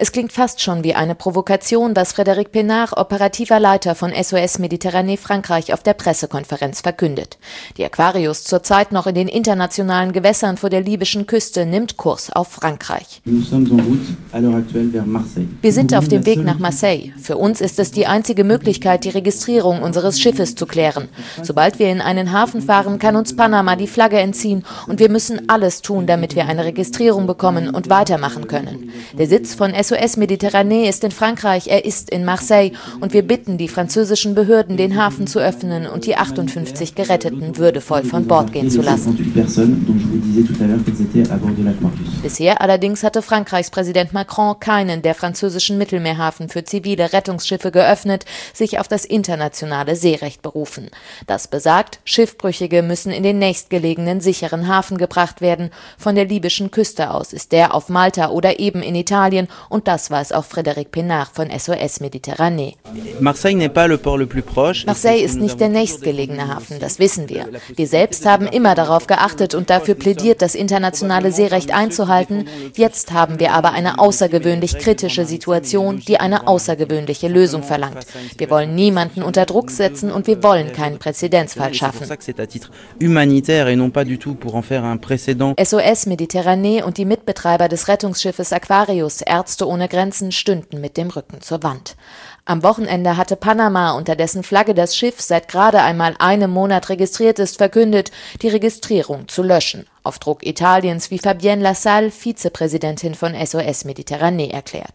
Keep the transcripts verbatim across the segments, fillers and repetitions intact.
Es klingt fast schon wie eine Provokation, was Frédéric Pénard, operativer Leiter von S O S Méditerranée Frankreich, auf der Pressekonferenz verkündet. Die Aquarius, zurzeit noch in den internationalen Gewässern vor der libyschen Küste, nimmt Kurs auf Frankreich. Wir sind auf dem Weg nach Marseille. Für uns ist es die einzige Möglichkeit, die Registrierung unseres Schiffes zu klären. Sobald wir in einen Hafen fahren, kann uns Panama die Flagge entziehen und wir müssen alles tun, damit wir eine Registrierung bekommen und weitermachen können. Der Sitz von S O S Méditerranée ist in Frankreich, er ist in Marseille und wir bitten die französischen Behörden, den Hafen zu öffnen und die achtundfünfzig Geretteten würdevoll von Bord gehen zu lassen. Bisher allerdings hatte Frankreichs Präsident Macron keinen der französischen Mittelmeerhafen für zivile Rettungsschiffe geöffnet, sich auf das internationale Seerecht berufen. Das besagt, Schiffbrüchige müssen in den nächstgelegenen sicheren Hafen gebracht werden. Von der libyschen Küste aus ist der auf Malta oder eben in Italien und das weiß auch Frédéric Pénard von S O S Méditerranée. Marseille ist nicht der nächstgelegene Hafen, das wissen wir. Wir selbst haben immer darauf geachtet und dafür plädiert, das internationale Seerecht einzuhalten. Jetzt haben wir aber eine außergewöhnlich kritische Situation, die eine außergewöhnliche Lösung verlangt. Wir wollen niemanden unter Druck setzen und wir wollen keinen Präzedenzfall schaffen. S O S Méditerranée und die Mitbetreiber des Rettungsschiffes Aquarius, Ärzte ohne Grenzen, stünden mit dem Rücken zur Wand. Am Wochenende hatte Panama, unter dessen Flagge das Schiff seit gerade einmal einem Monat registriert ist, verkündet, die Registrierung zu löschen. Auf Druck Italiens, wie Fabienne Lassalle, Vizepräsidentin von S O S Méditerranée, erklärt.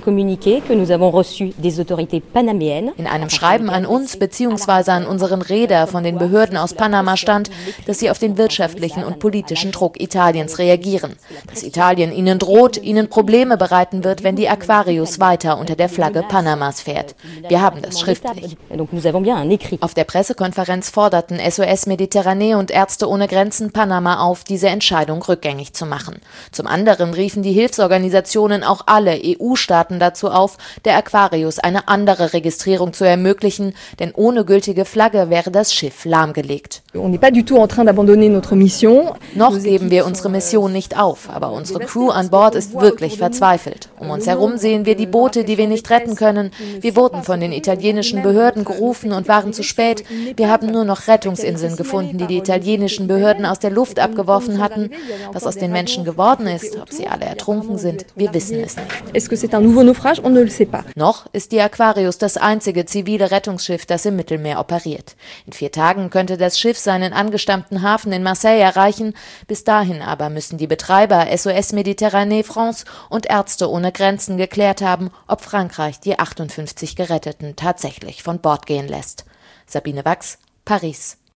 In einem Schreiben an uns bzw. an unseren Reeder von den Behörden aus Panama stand, dass sie auf den wirtschaftlichen und politischen Druck Italiens reagieren. Dass Italien ihnen droht, ihnen Probleme bereiten wird, wenn die Aquarius weiter unter der Flagge Panamas fährt. Wir haben das schriftlich. Auf der Pressekonferenz forderten S O S Méditerranée und Ärzte ohne Grenzen Panama auf, diese Entscheidung rückgängig zu machen. Zum anderen riefen die Hilfsorganisationen auch alle E U-Staaten dazu auf, der Aquarius eine andere Registrierung zu ermöglichen, denn ohne gültige Flagge wäre das Schiff lahmgelegt. Noch geben wir unsere Mission nicht auf, aber unsere Crew an Bord ist wirklich verzweifelt. Um uns herum sehen wir die Boote, die wir nicht retten können. Wir wurden von den italienischen Behörden gerufen und waren zu spät. Wir haben nur noch Rettungsinseln gefunden, die die italienischen Behörden aus der Luft abgeworfen hatten. Was aus den Menschen geworden ist, ob sie alle ertrunken sind, wir wissen es nicht. Noch ist die Aquarius das einzige zivile Rettungsschiff, das im Mittelmeer operiert. In vier Tagen könnte das Schiff seinen angestammten Hafen in Marseille erreichen. Bis dahin aber müssen die Betreiber S O S Méditerranée France und Ärzte ohne Grenzen geklärt haben, ob Frankreich die achtundfünfzig Geretteten tatsächlich von Bord gehen lässt. Sabine Wachs, Paris.